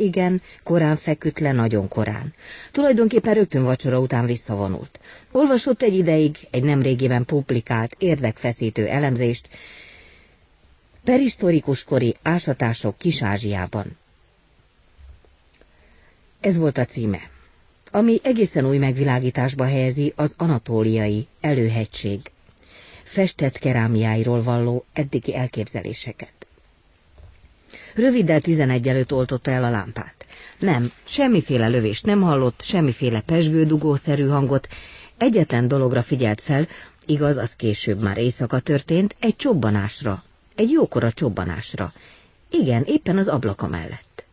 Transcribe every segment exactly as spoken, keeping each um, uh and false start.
igen, korán feküdt le, nagyon korán. Tulajdonképpen rögtön vacsora után visszavonult. Olvasott egy ideig egy nemrégiben publikált, érdekfeszítő elemzést perisztorikus kori ásatások Kis-Ázsiában. Ez volt a címe, ami egészen új megvilágításba helyezi az anatóliai előhegység festett kerámiáiról valló eddigi elképzeléseket. Röviddel tizenegy előtt oltotta el a lámpát. Nem, semmiféle lövést nem hallott, semmiféle pezsgődugószerű hangot, egyetlen dologra figyelt fel, igaz, az később már éjszaka történt, egy csobbanásra, egy jókora csobbanásra. Igen, éppen az ablaka mellett.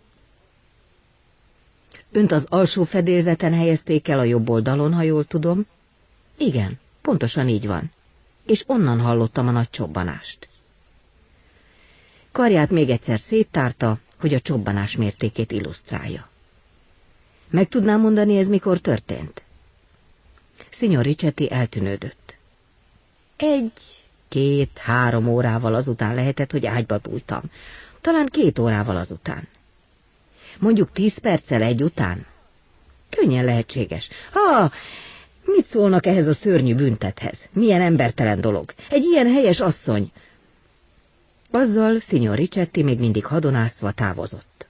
Önt az alsó fedélzeten helyezték el a jobb oldalon, ha jól tudom? Igen, pontosan így van. És onnan hallottam a nagy csobbanást. Karját még egyszer széttárta, hogy a csobbanás mértékét illusztrálja. Meg tudnám mondani, ez mikor történt? Signor Ricchetti eltűnődött. Egy, két, három órával azután lehetett, hogy ágyba bújtam. Talán két órával azután. Mondjuk tíz perccel egy után? Könnyen lehetséges. Ha, mit szólnak ehhez a szörnyű büntethez? Milyen embertelen dolog. Egy ilyen helyes asszony. Azzal Signor Ricchetti még mindig hadonászva távozott.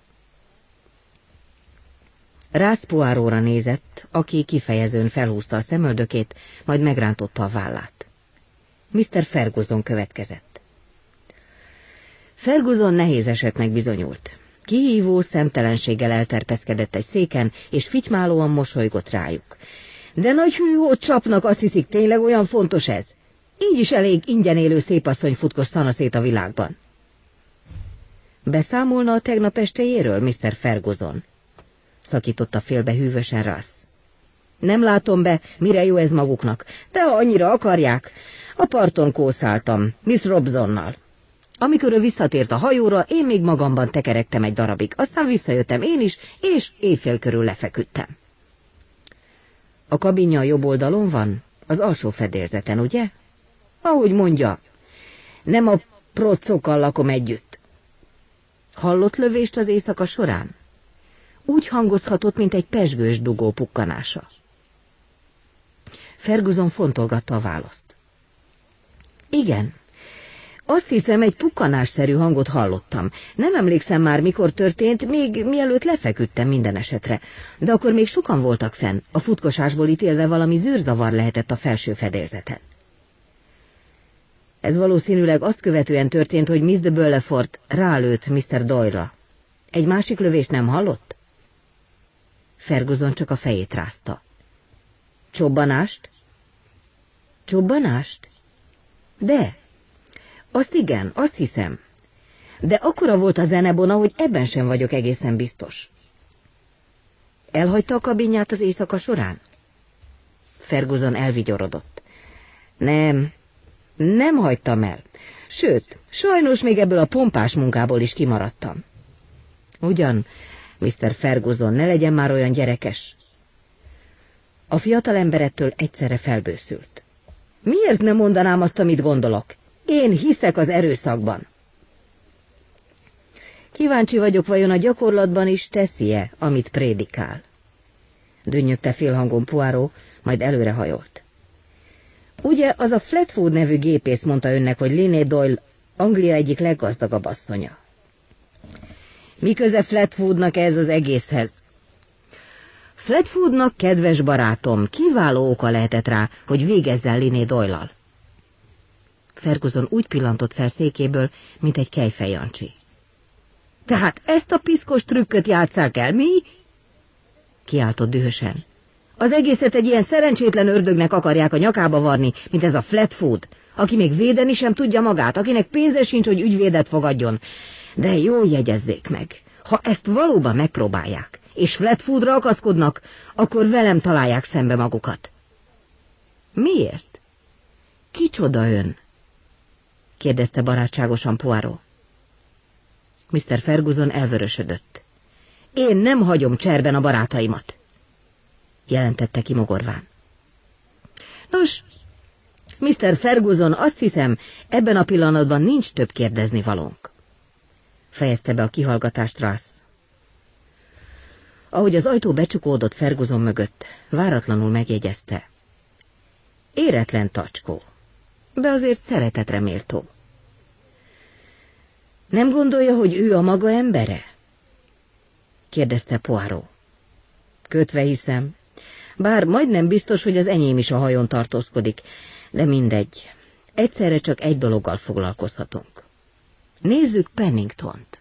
Rász Poirotra nézett, aki kifejezőn felhúzta a szemöldökét, majd megrántotta a vállát. miszter Ferguson következett. Ferguson nehéz esetnek bizonyult. Kihívó szemtelenséggel elterpeszkedett egy széken, és fitymálóan mosolygott rájuk. De nagy hűhót csapnak, azt hiszik, tényleg olyan fontos ez? Így is elég ingyen élő szépasszony futkos szanaszét a világban. Beszámolna a tegnap estejéről, miszter Ferguson? Szakította félbe hűvösen Russ. Nem látom be, mire jó ez maguknak, de ha annyira akarják, a parton kószáltam, Miss Robsonnal. Amikor ő visszatért a hajóra, én még magamban tekerektem egy darabig, aztán visszajöttem én is, és éjfél körül lefeküdtem. A kabinja a jobb oldalon van, az alsó fedélzeten, ugye? Ahogy mondja, nem a procokkal lakom együtt. Hallott lövést az éjszaka során? Úgy hangozhatott, mint egy pezsgős dugó pukkanása. Ferguson fontolgatta a választ. Igen, azt hiszem, egy pukkanásszerű hangot hallottam. Nem emlékszem már, mikor történt, még mielőtt lefeküdtem minden esetre. De akkor még sokan voltak fenn, a futkosásból ítélve valami zűrzavar lehetett a felső fedélzeten. Ez valószínűleg azt követően történt, hogy Miss de Beaufort rálőtt miszter Doyle-ra. Egy másik lövést nem hallott? Ferguson csak a fejét rázta. Csobbanást? Csobbanást? De... Azt igen, azt hiszem. De akkora volt a zenebona, hogy ebben sem vagyok egészen biztos. Elhagyta a kabinját az éjszaka során? Ferguson elvigyorodott. Nem, nem hagytam el. Sőt, sajnos még ebből a pompás munkából is kimaradtam. Ugyan, miszter Ferguson, ne legyen már olyan gyerekes. A fiatalember ettől egyszerre felbőszült. Miért nem mondanám azt, amit gondolok? Én hiszek az erőszakban. Kíváncsi vagyok, vajon a gyakorlatban is teszi-e, amit prédikál? Dünnyögte félhangon Poirot, majd előrehajolt. Ugye az a Flatwood nevű gépész mondta önnek, hogy Liné Doyle Anglia egyik leggazdagabb asszonya. Mi köze Flatwoodnak ez az egészhez? Flatwoodnak, kedves barátom, kiváló oka lehetett rá, hogy végezzen Liné Doyle-al. Ferguson úgy pillantott fel székéből, mint egy kejfejancsi. Tehát ezt a piszkos trükköt játsszák el, mi? Kiáltott dühösen. Az egészet egy ilyen szerencsétlen ördögnek akarják a nyakába varni, mint ez a Flatwood, aki még védeni sem tudja magát, akinek pénze sincs, hogy ügyvédet fogadjon. De jól jegyezzék meg, ha ezt valóban megpróbálják, és Flatwoodra akaszkodnak, akkor velem találják szembe magukat. Miért? Kicsoda ön? kérdezte barátságosan Poirot. miszter Ferguson elvörösödött. Én nem hagyom cserben a barátaimat, jelentette ki mogorván. Nos, miszter Ferguson, azt hiszem, ebben a pillanatban nincs több kérdezni valónk, fejezte be a kihallgatást Russ. Ahogy az ajtó becsukódott Ferguson mögött, váratlanul megjegyezte. Éretlen tacskó, de azért szeretetre méltó. Nem gondolja, hogy ő a maga embere? kérdezte Poirot. Kötve hiszem, bár majdnem biztos, hogy az enyém is a hajón tartózkodik, de mindegy, egyszerre csak egy dologgal foglalkozhatunk. Nézzük Penningtont.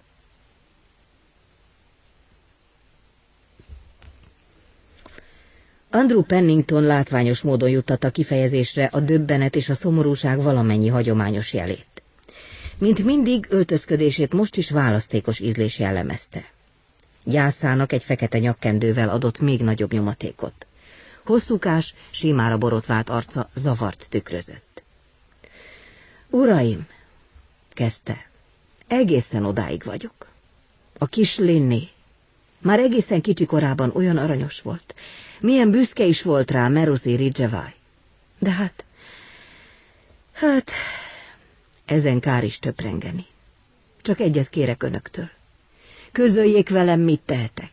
Andrew Pennington látványos módon juttatta kifejezésre a döbbenet és a szomorúság valamennyi hagyományos jelét. Mint mindig, öltözködését most is választékos ízlés jellemezte. Gyászának egy fekete nyakkendővel adott még nagyobb nyomatékot. Hosszúkás, símára borotvált arca zavart tükrözött. Uraim, kezdte, egészen odáig vagyok. A kis Linné már egészen kicsi korában olyan aranyos volt, milyen büszke is volt rá Merosi Ridgeway. De hát, hát, ezen kár is töprengeni. Csak egyet kérek önöktől. Közöljék velem, mit tehetek.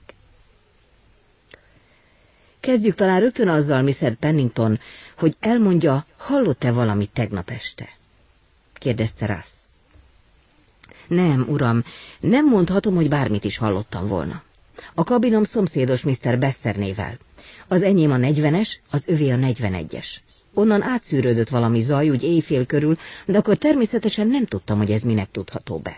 Kezdjük talán rögtön azzal, mister Pennington, hogy elmondja, hallott-e valamit tegnap este? kérdezte Russ. Nem, uram, nem mondhatom, hogy bármit is hallottam volna. A kabinom szomszédos mister Besser nével. Az enyém a negyvenes, az övé a negyvenegyes. Onnan átszűrődött valami zaj, úgy éjfél körül, de akkor természetesen nem tudtam, hogy ez minek tudható be.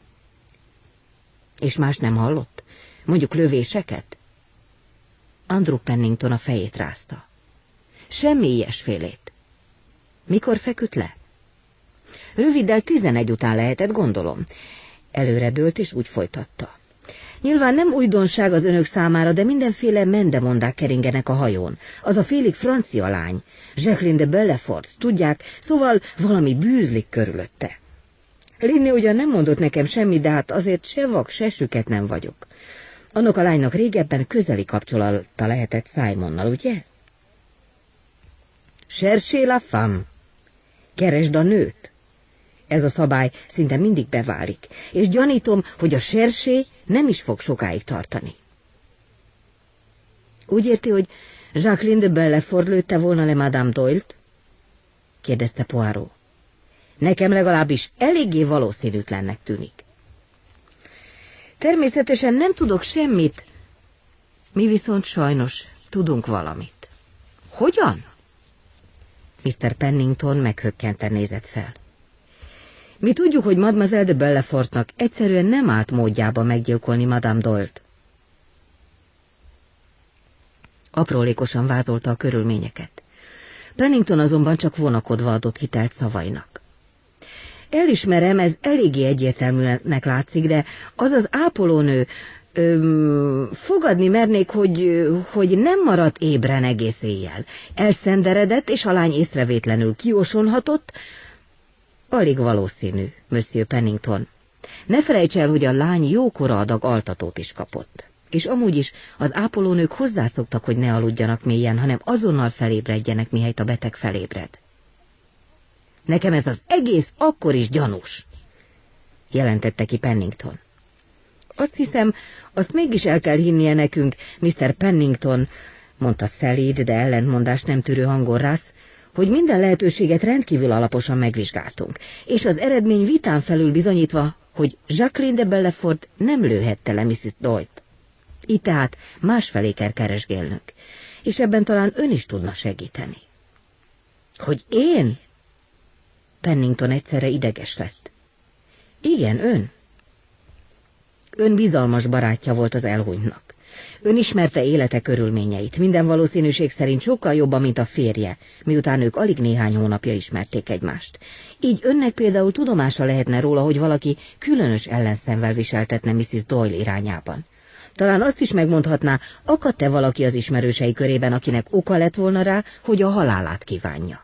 És más nem hallott? Mondjuk lövéseket? Andrew Pennington a fejét rázta. Semmi ilyesfélét. Mikor feküdt le? Röviddel tizenegy után lehetett, gondolom. Előre dőlt és úgy folytatta. Nyilván nem újdonság az önök számára, de mindenféle mendemondák keringenek a hajón. Az a félig francia lány, Jacqueline de Bellefort, tudják, szóval valami bűzlik körülötte. Linné ugyan nem mondott nekem semmit, de hát azért se vak, se süket nem vagyok. Annak a lánynak régebben közeli kapcsolata lehetett Simonnal, ugye? Cherchez la femme. Keresd a nőt. Ez a szabály szinte mindig beválik, és gyanítom, hogy a cherchez nem is fog sokáig tartani. Úgy érti, hogy Jacqueline de Bellefort lőtte volna le Madame Doyle-t? kérdezte Poirot. Nekem legalábbis eléggé valószínűtlennek tűnik. Természetesen nem tudok semmit, mi viszont sajnos tudunk valamit. Hogyan? mister Pennington meghökkenten nézett fel. Mi tudjuk, hogy Mademoiselle de Bellefortnak egyszerűen nem állt módjába meggyilkolni Madame Doyle-t. Aprólékosan vázolta a körülményeket. Pennington azonban csak vonakodva adott hitelt szavainak. Elismerem, ez eléggé egyértelműnek látszik, de az az ápolónő, öm, fogadni mernék, hogy, hogy nem maradt ébren egész éjjel. Elszenderedett, és a lány észrevétlenül kiosonhatott. Alig valószínű, Monsieur Pennington. Ne felejts el, hogy a lány jókora adag altatót is kapott. És amúgy is az ápolónők hozzászoktak, hogy ne aludjanak mélyen, hanem azonnal felébredjenek, mihelyt a beteg felébred. Nekem ez az egész akkor is gyanús, jelentette ki Pennington. Azt hiszem, azt mégis el kell hinnie nekünk, mister Pennington, mondta szelíd, de ellentmondást nem tűrő hangon Russ, hogy minden lehetőséget rendkívül alaposan megvizsgáltunk, és az eredmény vitán felül bizonyítva, hogy Jacqueline de Bellefort nem lőhette le missus Doyle-t. Így tehát másfelé kell keresgélnünk, és ebben talán ön is tudna segíteni. Hogy én? Pennington egyszerre ideges lett. Igen, ön. Ön bizalmas barátja volt az elhunytnak. Ön ismerte élete körülményeit, minden valószínűség szerint sokkal jobban, mint a férje, miután ők alig néhány hónapja ismerték egymást. Így önnek például tudomása lehetne róla, hogy valaki különös ellenszenvel viseltetne missus Doyle irányában. Talán azt is megmondhatná, akadt-e valaki az ismerősei körében, akinek oka lett volna rá, hogy a halálát kívánja.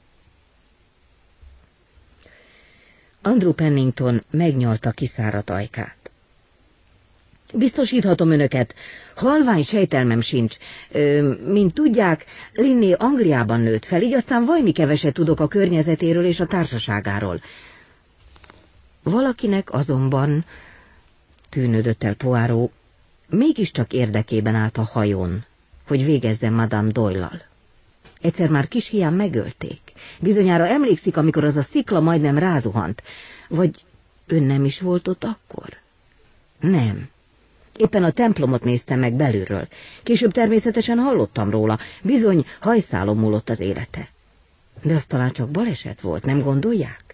Andrew Pennington megnyalta kiszáradt ajkát. Biztosíthatom önöket, halvány sejtelmem sincs. Ö, mint tudják, Linné Angliában nőtt fel, így aztán vajmi keveset tudok a környezetéről és a társaságáról. Valakinek azonban, tűnődött el Poirot, mégiscsak érdekében állt a hajón, hogy végezzen Madame Doyle-lal. Egyszer már kis hián megölték. Bizonyára emlékszik, amikor az a szikla majdnem rázuhant. Vagy ön nem is volt ott akkor? Nem. Éppen a templomot néztem meg belülről. Később természetesen hallottam róla. Bizony hajszálon múlott az élete. De az talán csak baleset volt, nem gondolják?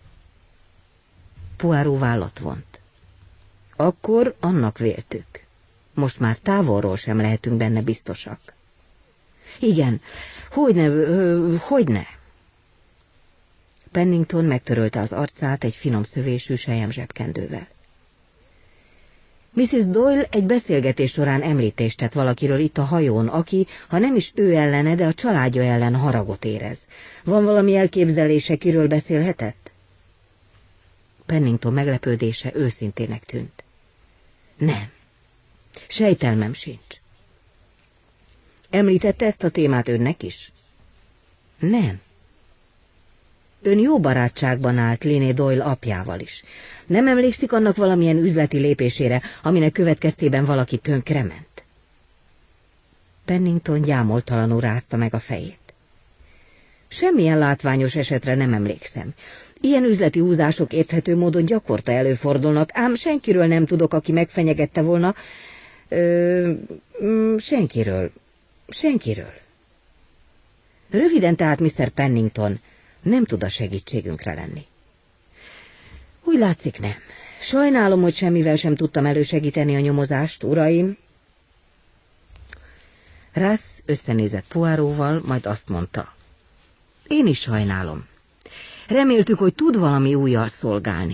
Poirot vállat vont. Akkor annak véltük. Most már távolról sem lehetünk benne biztosak. Igen, hogyne, hogyne. Pennington megtörölte az arcát egy finom szövésű sejem zsebkendővel. miszisz Doyle egy beszélgetés során említést tett valakiről itt a hajón, aki, ha nem is ő ellene, de a családja ellen haragot érez. Van valami elképzelése, kiről beszélhetett? Pennington meglepődése őszintének tűnt. Nem. Sejtelmem sincs. Említette ezt a témát önnek is? Nem. Ön jó barátságban állt Liné Doyle apjával is. Nem emlékszik annak valamilyen üzleti lépésére, aminek következtében valaki tönkrement? Pennington gyámoltalanul rázta meg a fejét. Semmilyen látványos esetre nem emlékszem. Ilyen üzleti húzások érthető módon gyakorta előfordulnak, ám senkiről nem tudok, aki megfenyegette volna. Ö, senkiről. Senkiről. Röviden tehát miszter Pennington nem tud a segítségünkre lenni. Úgy látszik, nem. Sajnálom, hogy semmivel sem tudtam elősegíteni a nyomozást, uraim. Russ összenézett Poirotval, majd azt mondta. Én is sajnálom. Reméltük, hogy tud valami újjal szolgálni.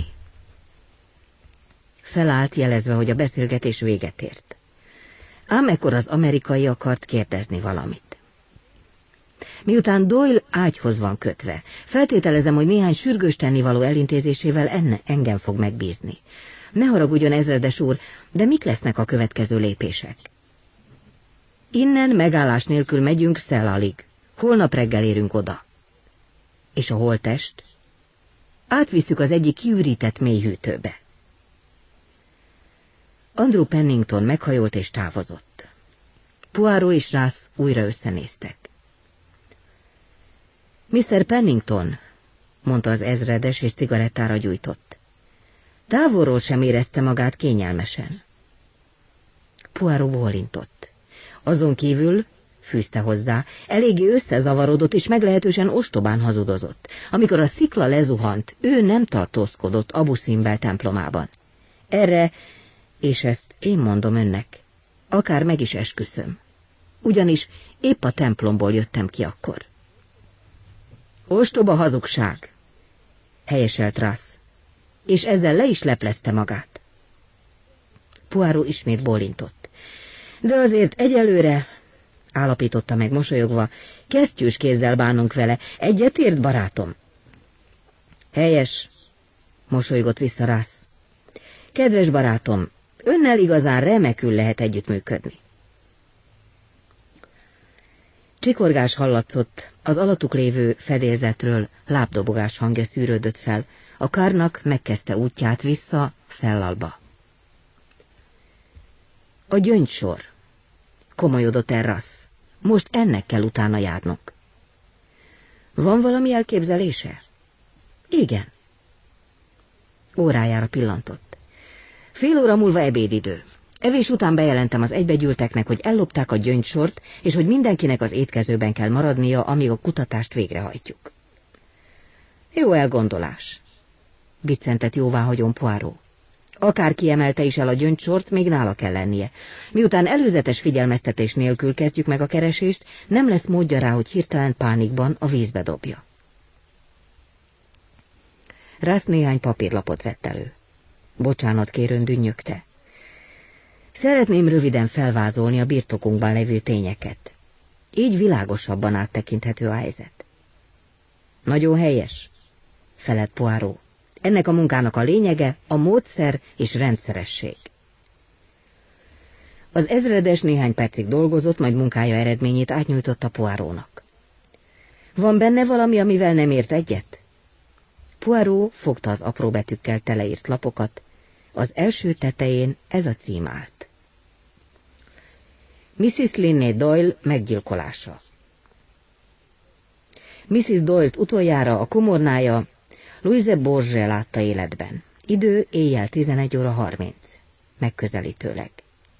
Felállt, jelezve, hogy a beszélgetés véget ért. Ám ekkor az amerikai akart kérdezni valamit. Miután Doyle ágyhoz van kötve, feltételezem, hogy néhány sürgős tennivaló elintézésével enne engem fog megbízni. Ne haragudjon, ezredes úr, de mik lesznek a következő lépések? Innen megállás nélkül megyünk Szellalig. Holnap reggel érünk oda. És a holttest? Átvisszük az egyik kiürített mélyhűtőbe. Andrew Pennington meghajolt és távozott. Poirot és Russ újra összenéztek. miszter Pennington, mondta az ezredes, és cigarettára gyújtott. Távolról sem érezte magát kényelmesen. Poirot bólintott. Azon kívül, fűzte hozzá, eléggé összezavarodott és meglehetősen ostobán hazudozott. Amikor a szikla lezuhant, ő nem tartózkodott Abu Simbel templomában. Erre, és ezt én mondom önnek, akár meg is esküszöm. Ugyanis épp a templomból jöttem ki akkor. Ostoba hazugság, helyeselt Russ, és ezzel le is leplezte magát. Poirot ismét bólintott. De azért egyelőre, állapította meg mosolyogva, kesztyűs kézzel bánunk vele. Egyetért, barátom? Helyes, mosolygott vissza Russ. Kedves barátom, önnel igazán remekül lehet együttműködni. Csikorgás hallatszott, az alattuk lévő fedélzetről lábdobogás hangja szűrődött fel, a kárnak megkezdte útját vissza Szellalba. A gyöngysor, komolyodott el Russ. Most ennek kell utána járnunk. Van valami elképzelése? Igen. Órájára pillantott. Fél óra múlva ebédidő. Evés után bejelentem az egybegyűlteknek, hogy ellopták a gyöngysort, és hogy mindenkinek az étkezőben kell maradnia, amíg a kutatást végrehajtjuk. Jó elgondolás, biccentett jóváhagyón Poirot. Akár kiemelte is el a gyöngysort, még nála kell lennie. Miután előzetes figyelmeztetés nélkül kezdjük meg a keresést, nem lesz módja rá, hogy hirtelen pánikban a vízbe dobja. Russ néhány papírlapot vett elő. Bocsánat kérőn dünnyögte. Szeretném röviden felvázolni a birtokunkban levő tényeket. Így világosabban áttekinthető a helyzet. Nagyon helyes, felett Poirot. Ennek a munkának a lényege a módszer és rendszeresség. Az ezredes néhány percig dolgozott, majd munkája eredményét átnyújtotta Poirotnak. Van benne valami, amivel nem ért egyet? Poirot fogta az apró betűkkel teleírt lapokat. Az első tetején ez a cím állt. missziz Linnea Doyle meggyilkolása. missziz Doyle-t utoljára a komornája Louise Bourget látta életben. Idő éjjel tizenegy óra harminc. Megközelítőleg.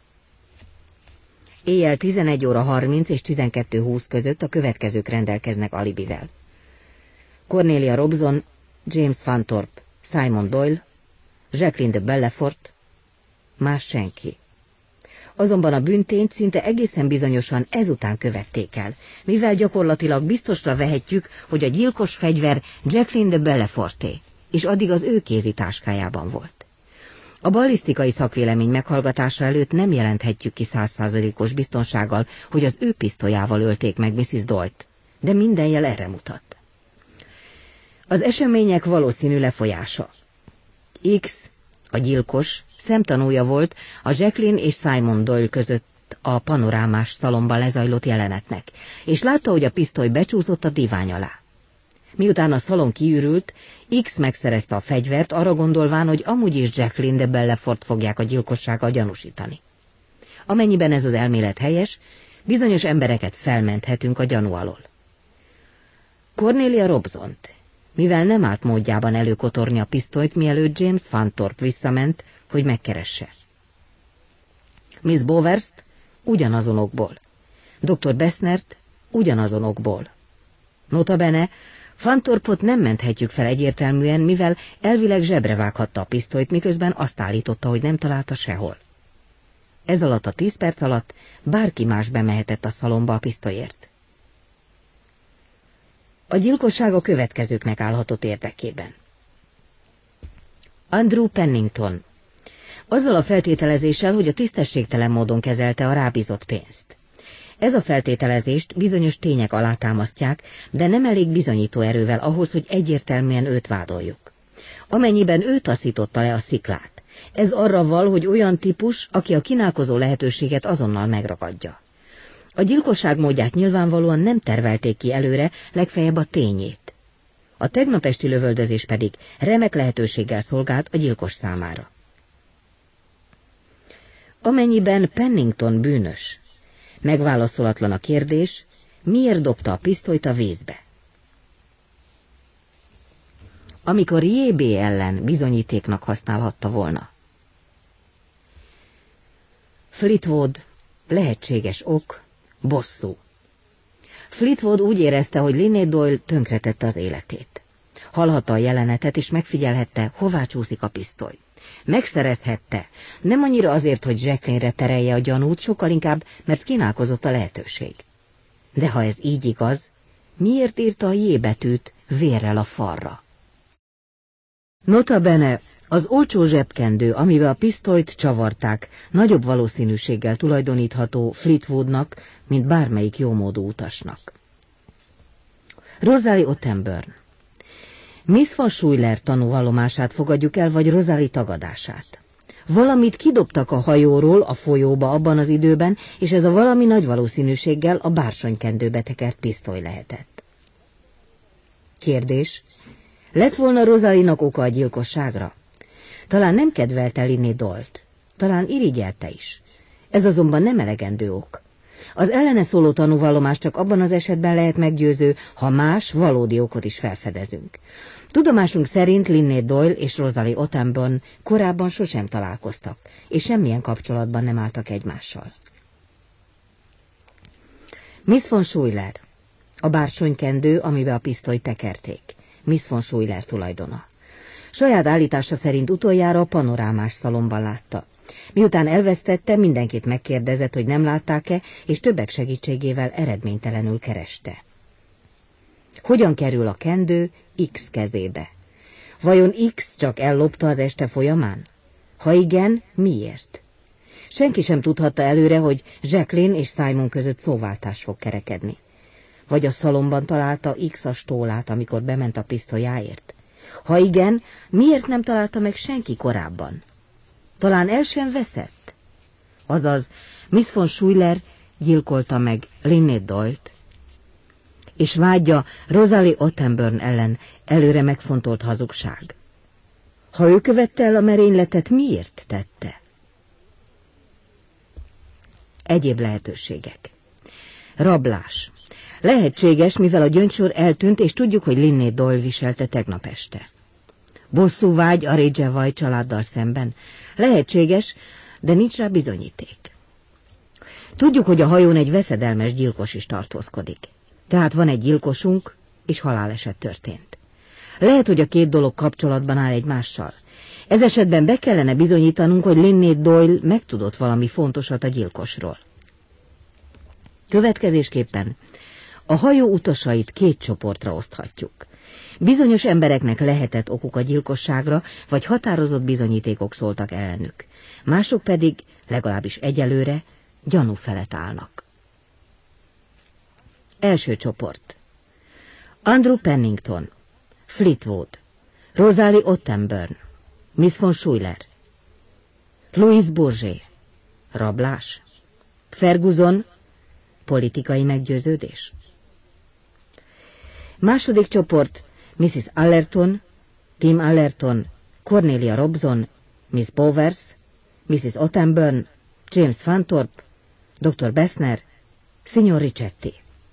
Éjjel tizenegy óra harminc és tizenkettő húsz között a következők rendelkeznek alibivel. Cornelia Robson, James Fanthorpe, Simon Doyle, Jacqueline de Bellefort, más senki. Azonban a bűntényt szinte egészen bizonyosan ezután követték el, mivel gyakorlatilag biztosra vehetjük, hogy a gyilkos fegyver Jacqueline de Belleforté, és addig az ő kézi táskájában volt. A ballisztikai szakvélemény meghallgatása előtt nem jelenthetjük ki százszázalékos biztonsággal, hogy az ő pisztolyával ölték meg missziz Doyle-t, de minden jel erre mutat. Az események valószínű lefolyása. X, a gyilkos, szemtanúja volt a Jacqueline és Simon Doyle között a panorámás szalomban lezajlott jelenetnek, és látta, hogy a pisztoly becsúszott a divány alá. Miután a szalon kiürült, X megszerezte a fegyvert, arra gondolván, hogy amúgy is Jacqueline de Bellefort fogják a gyilkossággal gyanúsítani. Amennyiben ez az elmélet helyes, bizonyos embereket felmenthetünk a gyanú alól. Cornelia Robsont, mivel nem állt módjában előkotorni a pisztolyt, mielőtt James Fanthorpe visszament, hogy megkeresse. Miss Bowers-t ugyanazonokból, doktor Besnert ugyanazonokból. Notabene, Fanthorpe-ot nem menthetjük fel egyértelműen, mivel elvileg zsebre vághatta a pisztolyt, miközben azt állította, hogy nem találta sehol. Ez alatt a tíz perc alatt bárki más bemehetett a szalomba a pisztolyért. A gyilkosság a következőknek állhatott érdekében. Andrew Pennington, azzal a feltételezéssel, hogy a tisztességtelen módon kezelte a rábízott pénzt. Ez a feltételezést bizonyos tények alátámasztják, de nem elég bizonyító erővel ahhoz, hogy egyértelműen őt vádoljuk. Amennyiben ő taszította le a sziklát, ez arra val, hogy olyan típus, aki a kínálkozó lehetőséget azonnal megragadja. A gyilkosság módját nyilvánvalóan nem tervelték ki előre, legfeljebb a tényét. A tegnap esti lövöldözés pedig remek lehetőséggel szolgált a gyilkos számára. Amennyiben Pennington bűnös, megválaszolatlan a kérdés, miért dobta a pisztolyt a vízbe. Amikor J B ellen bizonyítéknak használhatta volna. Fleetwood, lehetséges ok, bosszú. Fleetwood úgy érezte, hogy Linnea Doyle tönkretette az életét. Hallhatta a jelenetet, és megfigyelhette, hová csúszik a pisztoly. Megszerezhette, nem annyira azért, hogy Jacqueline-re terelje a gyanút, sokkal inkább, mert kínálkozott a lehetőség. De ha ez így igaz, miért írta a J betűt vérrel a falra? Nota bene, az olcsó zsebkendő, amivel a pisztolyt csavarták, nagyobb valószínűséggel tulajdonítható Fleetwoodnak, mint bármelyik jómódú utasnak. Rosalie Ottenburn. Miss von Schuyler tanúvallomását fogadjuk el, vagy Rosalie tagadását. Valamit kidobtak a hajóról a folyóba abban az időben, és ez a valami nagy valószínűséggel a bársonykendőbe tekert pisztoly lehetett. Kérdés. Lett volna Rosalie-nak oka a gyilkosságra? Talán nem kedvelte Linnea Doyle-t, talán irigyelte is. Ez azonban nem elegendő ok. Az ellene szóló tanúvallomás csak abban az esetben lehet meggyőző, ha más, valódi okot is felfedezünk. Tudomásunk szerint Linnea Doyle és Rosalie Ottenburn korábban sosem találkoztak, és semmilyen kapcsolatban nem álltak egymással. Miss von Schuyler. A bársonykendő, amiben a pisztolyt tekerték. Miss von Schuyler tulajdona. Saját állítása szerint utoljára a panorámás szalomban látta. Miután elvesztette, mindenkit megkérdezett, hogy nem látták-e, és többek segítségével eredménytelenül kereste. Hogyan kerül a kendő X kezébe? Vajon X csak ellopta az este folyamán? Ha igen, miért? Senki sem tudhatta előre, hogy Jacqueline és Simon között szóváltás fog kerekedni. Vagy a szalomban találta X a stólát, amikor bement a pisztolyáért? Ha igen, miért nem találta meg senki korábban? Talán el sem veszett? Azaz, Miss von Schuyler gyilkolta meg Linnea Doyle-t, és vágya Rosalie Ottenburn ellen előre megfontolt hazugság. Ha ő követte el a merényletet, miért tette? Egyéb lehetőségek. Rablás. Lehetséges, mivel a gyöngysor eltűnt, és tudjuk, hogy Linné Doyle viselte tegnap este. Bosszúvágy a Ridgeway családdal szemben. Lehetséges, de nincs rá bizonyíték. Tudjuk, hogy a hajón egy veszedelmes gyilkos is tartózkodik. Tehát van egy gyilkosunk, és haláleset történt. Lehet, hogy a két dolog kapcsolatban áll egymással. Ez esetben be kellene bizonyítanunk, hogy Linné Doyle megtudott valami fontosat a gyilkosról. Következésképpen a hajó utasait két csoportra oszthatjuk. Bizonyos embereknek lehetett okuk a gyilkosságra, vagy határozott bizonyítékok szóltak ellenük. Mások pedig, legalábbis egyelőre, gyanú felett állnak. Első csoport. Andrew Pennington, Fleetwood, Rosalie Ottenburn, Miss von Schuyler, Louise Bourget, rablás, Ferguson, politikai meggyőződés. Második csoport, missus Allerton, Tim Allerton, Cornelia Robson, Miss Bowers, missus Ottenburn, James Fanthorpe, doktor Bessner, Signor Richetti.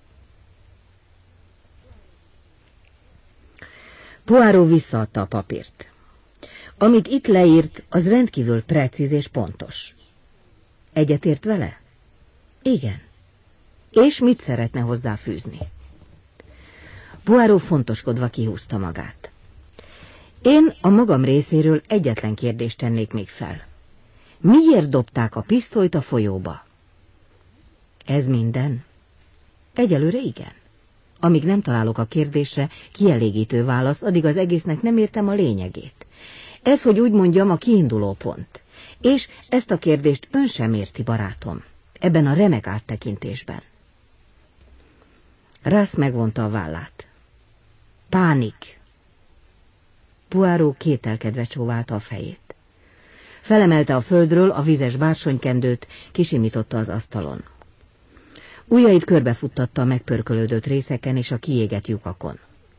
Poirot visszaadta a papírt. Amit itt leírt, az rendkívül precíz és pontos. Egyetért vele? Igen. És mit szeretne hozzáfűzni? Poirot fontoskodva kihúzta magát. Én a magam részéről egyetlen kérdést tennék még fel. Miért dobták a pisztolyt a folyóba? Ez minden? Egyelőre igen. Amíg nem találok a kérdésre kielégítő választ, addig az egésznek nem értem a lényegét. Ez, hogy úgy mondjam, a kiinduló pont. És ezt a kérdést ön sem érti, barátom, ebben a remek áttekintésben. Russ megvonta a vállát. Pánik. Poirot kételkedve csóválta a fejét. Felemelte a földről a vizes bársonykendőt, kisimította az asztalon. Ujjait körbefuttatta a megpörkölődött részeken és a kiégett lyukakon.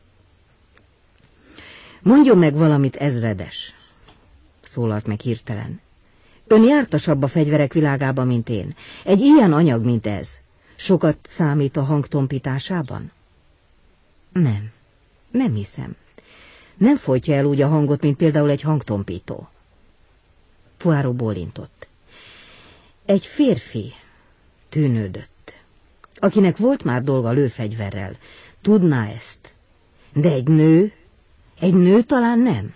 Mondjon meg valamit, ezredes, szólalt meg hirtelen. Ön jártasabb a fegyverek világába, mint én. Egy ilyen anyag, mint ez, sokat számít a hang tompításában? Nem, nem hiszem. Nem folytja el úgy a hangot, mint például egy hangtompító. Poirot bólintott. Egy férfi tűnődött, akinek volt már dolga lőfegyverrel, tudná ezt. De egy nő, egy nő talán nem.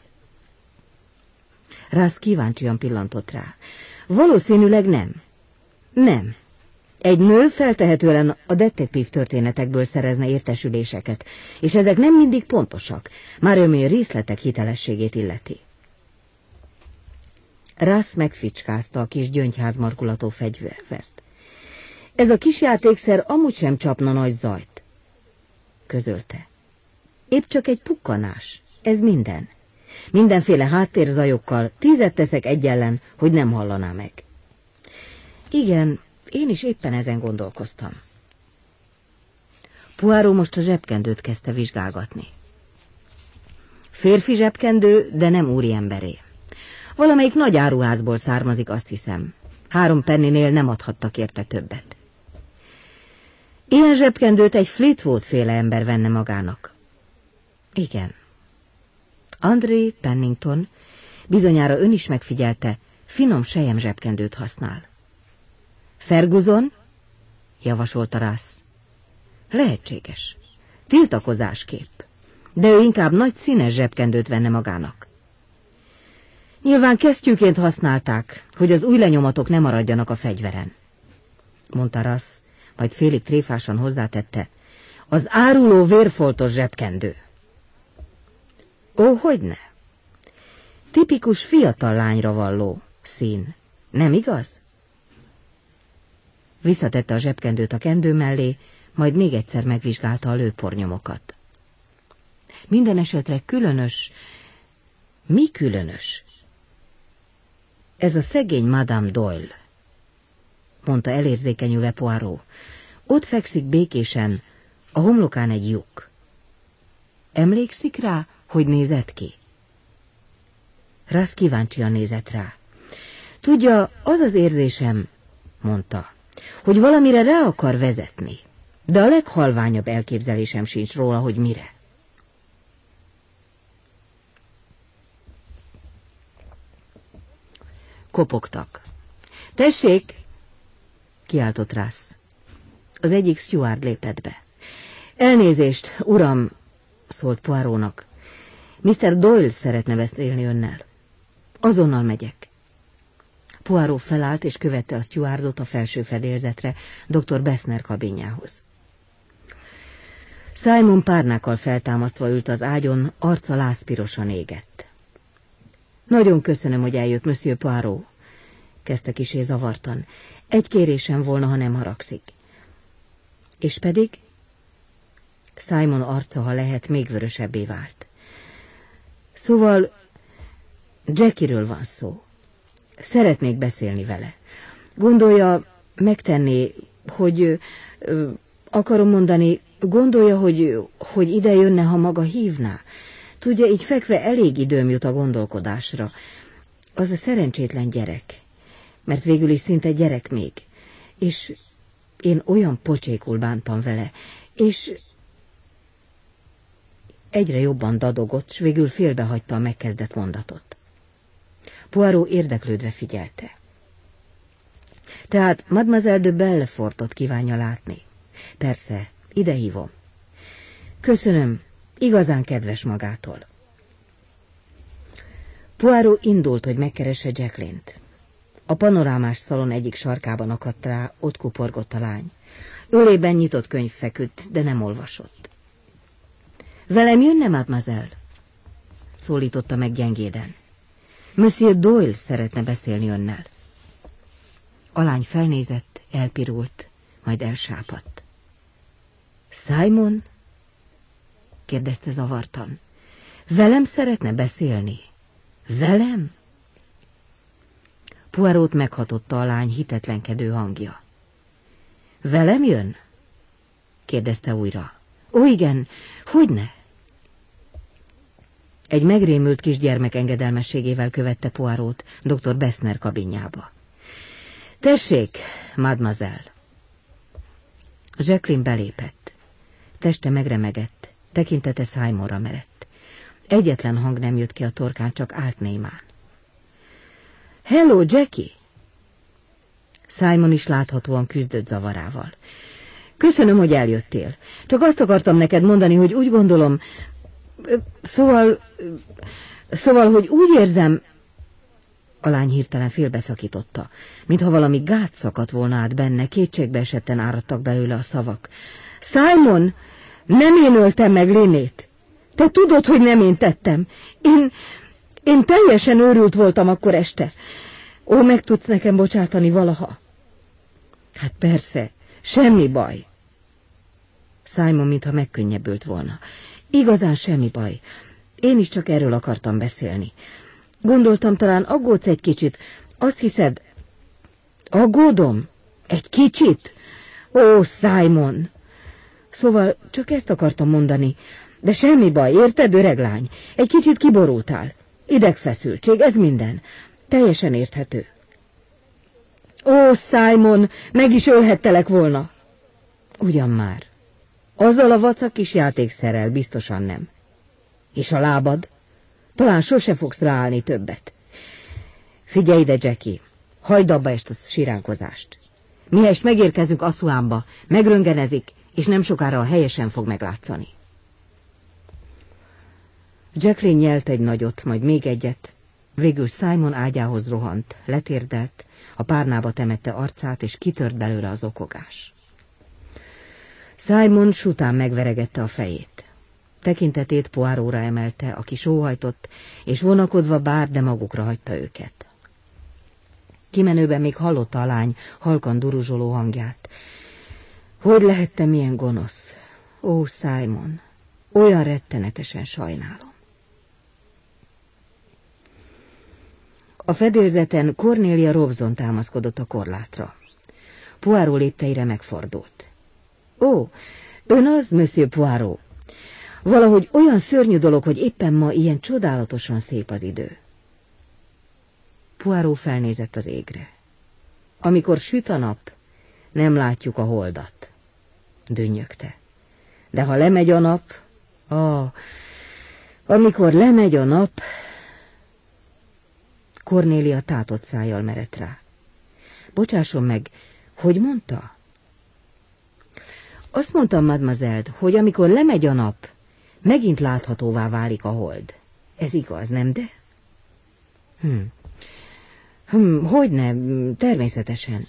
Russ kíváncsian pillantott rá. Valószínűleg nem. Nem. Egy nő feltehetően a detektív történetekből szerezne értesüléseket, és ezek nem mindig pontosak, már ami a részletek hitelességét illeti. Russ megficskázta a kis gyöngyházmarkulató fegyvert. Ez a kis játékszer amúgy sem csapna nagy zajt, közölte. Épp csak egy pukkanás, ez minden. Mindenféle háttérzajokkal tízet teszek egy ellen, hogy nem hallaná meg. Igen, én is éppen ezen gondolkoztam. Poirot most a zsebkendőt kezdte vizsgálgatni. Férfi zsebkendő, de nem úriemberé. Valamelyik nagy áruházból származik, azt hiszem. Három penninél nem adhattak érte többet. Ilyen zsebkendőt egy Fleetwood-féle ember venne magának. Igen. André Pennington, bizonyára ön is megfigyelte, finom sejem zsebkendőt használ. Ferguson? Javasolta Russ. Lehetséges. Tiltakozásképp. De ő inkább nagy színes zsebkendőt venne magának. Nyilván kesztyűként használták, hogy az új lenyomatok ne maradjanak a fegyveren, mondta Russ, majd félig tréfásan hozzátette. Az áruló vérfoltos zsebkendő. Ó, hogyne? Tipikus fiatal lányra valló szín, nem igaz? Visszatette a zsebkendőt a kendő mellé, majd még egyszer megvizsgálta a lőpornyomokat. Minden esetre különös... Mi különös? Ez a szegény Madame Doyle, mondta elérzékenyülve Poirot. Ott fekszik békésen, a homlokán egy lyuk. Emlékszik rá, hogy nézett ki? Russ kíváncsian nézett rá. Tudja, az az érzésem, mondta, hogy valamire rá akar vezetni, de a leghalványabb elképzelésem sincs róla, hogy mire. Kopogtak. Tessék! Kiáltott Russ. Az egyik steward lépett be. Elnézést, uram, szólt Poirotnak. miszter Doyle szeretne beszélni önnel. Azonnal megyek. Poirot felállt és követte a stewardot a felső fedélzetre, doktor Bessner kabinjához. Simon párnákkal feltámasztva ült az ágyon, arca lázpirosan égett. Nagyon köszönöm, hogy eljött, Monsieur Poirot, kezdte kisé zavartan. Egy kérésem volna, ha nem haragszik. És pedig? Simon arca, ha lehet, még vörösebbé vált. Szóval Jackie-ről van szó. Szeretnék beszélni vele. Gondolja, megtenné, hogy... Ö, akarom mondani, gondolja, hogy, hogy ide jönne, ha maga hívná. Tudja, így fekve elég időm jut a gondolkodásra. Az a szerencsétlen gyerek. Mert végül is szinte gyerek még. És én olyan pocsékul bántam vele. És egyre jobban dadogott, s végül félbehagyta a megkezdett mondatot. Poirot érdeklődve figyelte. Tehát Mademoiselle de Bellefortot kívánja látni. Persze, ide hívom. Köszönöm, igazán kedves magától. Poirot indult, hogy megkeresse Jacqueline-t. A panorámás szalon egyik sarkában akadt rá, ott kuporgott a lány. Ölében nyitott könyv feküdt, de nem olvasott. Velem jönne, mademoiselle? Szólította meg gyengéden. Monsieur Doyle szeretne beszélni önnel. A lány felnézett, elpirult, majd elsápadt. Simon? Kérdezte zavartan. Velem szeretne beszélni? Velem? Poirot meghatotta a lány hitetlenkedő hangja. Velem jön? Kérdezte újra. Ó, igen, hogyne? Egy megrémült kisgyermek engedelmességével követte Poirot doktor Bessner kabinjába. Tessék, mademoiselle! Jacqueline belépett. Teste megremegett, tekintete Simonra merett. Egyetlen hang nem jött ki a torkán, csak állt némán. Hello, Jackie! Simon is láthatóan küzdött zavarával. Köszönöm, hogy eljöttél. Csak azt akartam neked mondani, hogy úgy gondolom... Szóval... Szóval, hogy úgy érzem... A lány hirtelen félbeszakította, mintha valami gát szakadt volna át benne, kétségbe esetten áradtak belőle a szavak. Simon, nem én öltem meg Linét. Te tudod, hogy nem én tettem. Én... Én teljesen őrült voltam akkor este. Ó, meg tudsz nekem bocsátani valaha? Hát persze, semmi baj. Simon mintha megkönnyebbült volna. Igazán semmi baj. Én is csak erről akartam beszélni. Gondoltam, talán aggódsz egy kicsit. Azt hiszed... Aggódom? Egy kicsit? Ó, Simon! Szóval csak ezt akartam mondani. De semmi baj, érted, öreg lány? Egy kicsit kiborultál. Idegfeszültség, ez minden. Teljesen érthető. Ó, Simon, meg is ölhettelek volna. Ugyan már. Azzal a vacak kis játékszerrel biztosan nem. És a lábad? Talán sose fogsz ráállni többet. Figyelj ide, Jackie, hagyd abba ezt a siránkozást. Mihelyest megérkezünk Assuánba, megröngenezik, és nem sokára a helyesen fog meglátszani. Jacqueline nyelt egy nagyot, majd még egyet. Végül Simon ágyához rohant, letérdelt, a párnába temette arcát, és kitört belőle az okogás. Simon sután megveregette a fejét. Tekintetét Poirotra emelte, aki sóhajtott, és vonakodva bár, de magukra hagyta őket. Kimenőben még hallotta a lány halkan duruzsoló hangját. Hogy lehettem ilyen gonosz? Ó, Simon, olyan rettenetesen sajnálom. A fedélzeten Cornélia Robson támaszkodott a korlátra. Poirot lépteire megfordult. Ó, ön az, Monsieur Poirot? Valahogy olyan szörnyű dolog, hogy éppen ma ilyen csodálatosan szép az idő. Poirot felnézett az égre. Amikor süt a nap, Nem látjuk a holdat, dünnyögte. De ha lemegy a nap, ah, amikor lemegy a nap... Kornélia tátott szájjal merett rá. Bocsásson meg, hogy mondta? Azt mondtam, mademoiselle, hogy amikor lemegy a nap, megint láthatóvá válik a hold. Ez igaz, nem de? Hm. Hm, hogyne, természetesen.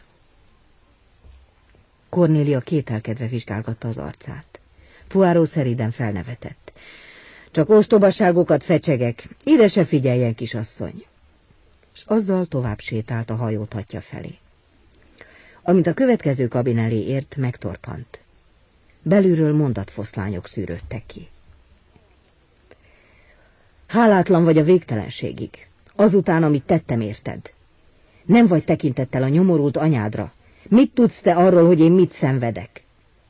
Kornélia kételkedve vizsgálgatta az arcát. Poirot szeriden felnevetett. Csak ostobaságokat fecsegek, ide se figyeljen, kisasszony. És azzal tovább sétált a hajótatja felé. Amint a következő kabin elé ért, megtorpant. Belülről mondatfoszlányok szűrődtek ki. Hálátlan vagy a végtelenségig, azután, amit tettem érted. Nem vagy tekintettel a nyomorult anyádra. Mit tudsz te arról, hogy én mit szenvedek?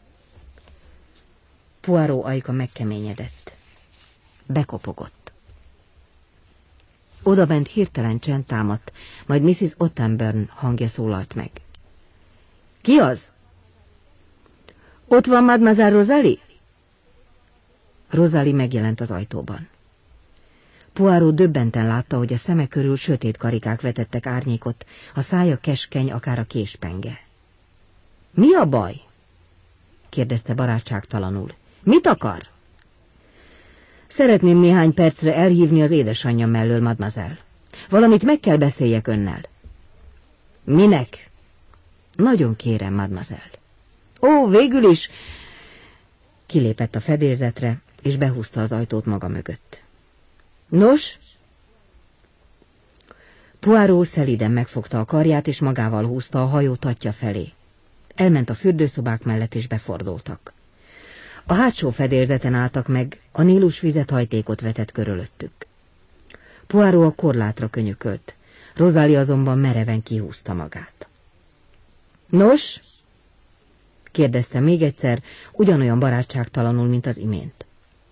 Poirot ajka megkeményedett. Bekopogott. Odabent hirtelen csend támadt, majd missziz Ottenburn hangja szólalt meg. Ki az? Ott van Mademoiselle Rosalie? Rosalie megjelent az ajtóban. Poirot döbbenten látta, hogy a szeme körül sötét karikák vetettek árnyékot, a szája keskeny, akár a késpenge. Mi a baj? kérdezte barátságtalanul. Mit akar? Szeretném néhány percre elhívni az édesanyja mellől, mademoiselle. Valamit meg kell beszéljek önnel. Minek? Nagyon kérem, mademoiselle. Ó, végül is... Kilépett a fedélzetre, és behúzta az ajtót maga mögött. Nos? Poirot szelíden megfogta a karját, és magával húzta a hajó tatja felé. Elment a fürdőszobák mellett, és befordultak. A hátsó fedélzeten álltak meg, a Nílus vizet hajtékot vetett körülöttük. Poirot a korlátra könyökölt, Rosalie azonban mereven kihúzta magát. Nos? kérdezte még egyszer, ugyanolyan barátságtalanul, mint az imént.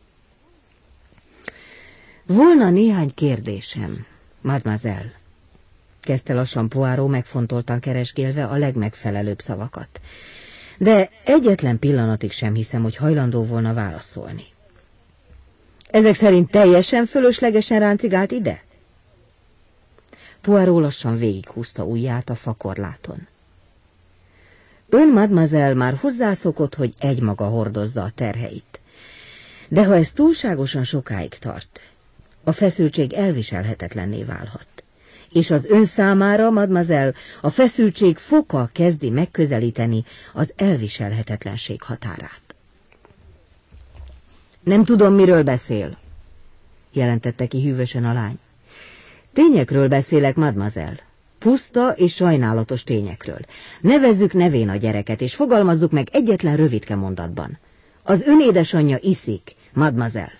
Volna néhány kérdésem, mademoiselle, kezdte lassan Poirot, megfontoltan keresgélve a legmegfelelőbb szavakat. De egyetlen pillanatig sem hiszem, hogy hajlandó volna válaszolni. Ezek szerint teljesen fölöslegesen ráncigált ide? Poirot lassan végighúzta ujját a fakorláton. Ön, mademoiselle, már hozzászokott, hogy egymaga hordozza a terheit. De ha ez túlságosan sokáig tart, a feszültség elviselhetetlenné válhat. És az ön számára, mademoiselle, a feszültség foka kezdi megközelíteni az elviselhetetlenség határát. Nem tudom, miről beszél, jelentette ki hűvösen a lány. Tényekről beszélek, mademoiselle. Puszta és sajnálatos tényekről. Nevezzük nevén a gyereket, és fogalmazzuk meg egyetlen rövidke mondatban. Az ön édesanyja iszik, mademoiselle.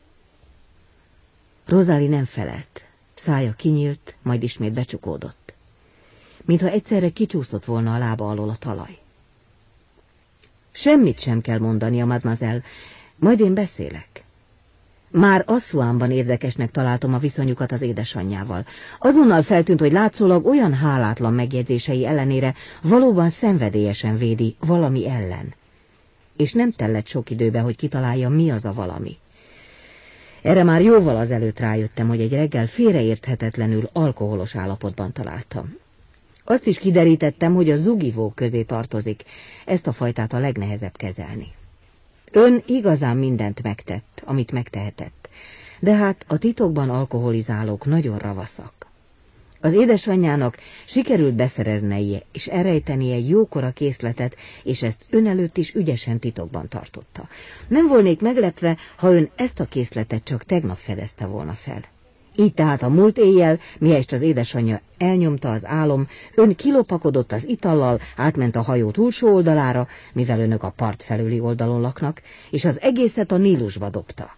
Rosalie nem felelt. Szája kinyílt, majd ismét becsukódott. Mintha egyszerre kicsúszott volna a lába alól a talaj. Semmit sem kell mondania, mademoiselle, majd én beszélek. Már Assouanban érdekesnek találtam a viszonyukat az édesanyjával. Azonnal feltűnt, hogy látszólag olyan hálátlan megjegyzései ellenére valóban szenvedélyesen védi valami ellen. És nem tellett sok időbe, hogy kitalálja, mi az a valami. Erre már jóval azelőtt rájöttem, hogy egy reggel félreérthetetlenül alkoholos állapotban találtam. Azt is kiderítettem, hogy a zugivók közé tartozik, ezt a fajtát a legnehezebb kezelni. Ön igazán mindent megtett, amit megtehetett, de hát a titokban alkoholizálók nagyon ravaszak. Az édesanyjának sikerült beszereznie és elrejtenie egy jókora készletet, és ezt ön előtt is ügyesen titokban tartotta. Nem volnék meglepve, ha ön ezt a készletet csak tegnap fedezte volna fel. Így tehát a múlt éjjel, mihelyest az édesanyja elnyomta az álom, ön kilopakodott az itallal, átment a hajó túlsó oldalára, mivel önök a part felüli oldalon laknak, és az egészet a Nílusba dobta.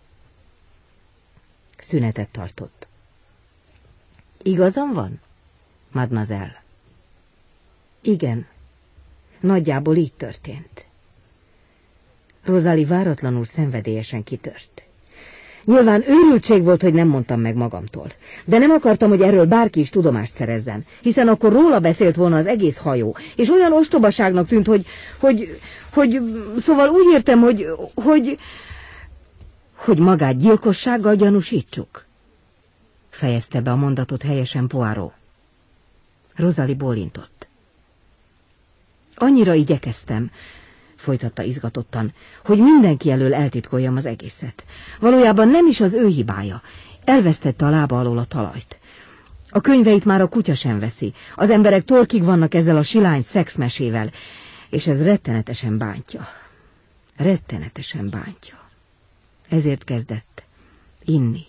Szünetet tartott. Igazam van, mademoiselle? Igen, nagyjából így történt. Rosalie váratlanul szenvedélyesen kitört. Nyilván őrültség volt, hogy nem mondtam meg magamtól. De nem akartam, hogy erről bárki is tudomást szerezzen, hiszen akkor róla beszélt volna az egész hajó, és olyan ostobaságnak tűnt, hogy, hogy, hogy, szóval úgy értem, hogy, hogy, hogy magát gyilkossággal gyanúsítsuk. Fejezte be a mondatot helyesen Poirot. Rosalie bólintott. Annyira igyekeztem, folytatta izgatottan, hogy mindenki elől eltitkoljam az egészet. Valójában nem is az ő hibája. Elvesztette a lába alól a talajt. A könyveit már a kutya sem veszi. Az emberek torkig vannak ezzel a silány szexmesével, és ez rettenetesen bántja. Rettenetesen bántja. Ezért kezdett inni.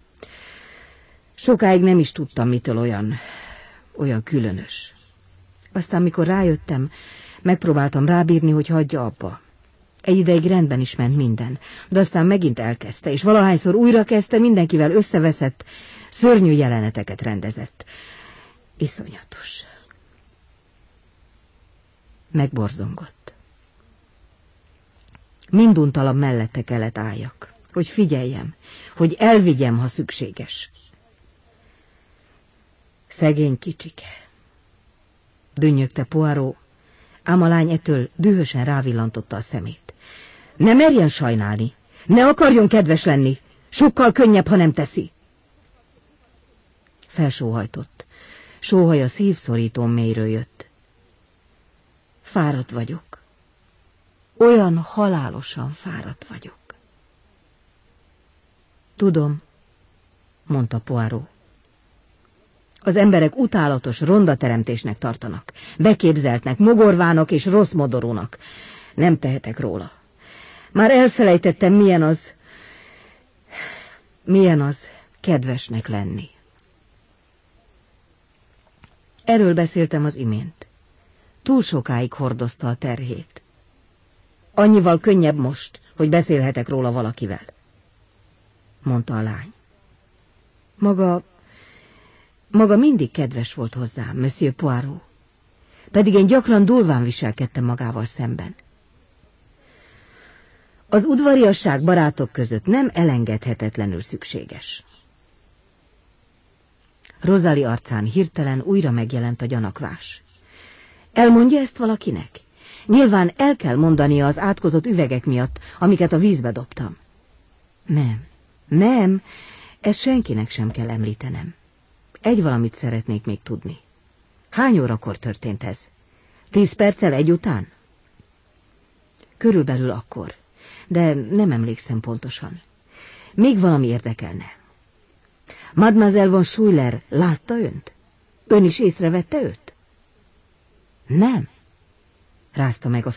Sokáig nem is tudtam, mitől olyan, olyan különös. Aztán, mikor rájöttem, megpróbáltam rábírni, hogy hagyja abba. Egy ideig rendben is ment minden, de aztán megint elkezdte, és valahányszor újra kezdte, mindenkivel összeveszett, szörnyű jeleneteket rendezett. Iszonyatos. Megborzongott. Minduntalan mellette kellett álljak, hogy figyeljem, hogy elvigyem, ha szükséges. Szegény kicsike. Dünnyögte Poirot, ám a lány ettől dühösen rávillantotta a szemét. Ne merjen sajnálni, ne akarjon kedves lenni, sokkal könnyebb, ha nem teszi. Felsóhajtott, sóhaja szívszorítón mélyről jött. Fáradt vagyok, olyan halálosan fáradt vagyok. Tudom, mondta Poirot. Az emberek utálatos, ronda teremtésnek tartanak, beképzeltnek, mogorvának és rossz modorúnak. Nem tehetek róla. Már elfelejtettem, milyen az, milyen az kedvesnek lenni. Erről beszéltem az imént. Túl sokáig hordozta a terhét. Annyival könnyebb most, hogy beszélhetek róla valakivel, mondta a lány. Maga... Maga mindig kedves volt hozzám, Monsieur Poirot, pedig én gyakran durván viselkedtem magával szemben. Az udvariasság barátok között nem elengedhetetlenül szükséges. Rosalie arcán hirtelen újra megjelent a gyanakvás. Elmondja ezt valakinek? Nyilván el kell mondania az átkozott üvegek miatt, amiket a vízbe dobtam. Nem, nem, ezt senkinek sem kell említenem. Egy valamit szeretnék még tudni. Hány órakor történt ez? Tíz perccel egy után? Körülbelül akkor, de nem emlékszem pontosan. Még valami érdekelne. Mademoiselle von Schuyler látta önt? Ön is észrevette őt? Nem, rázta meg a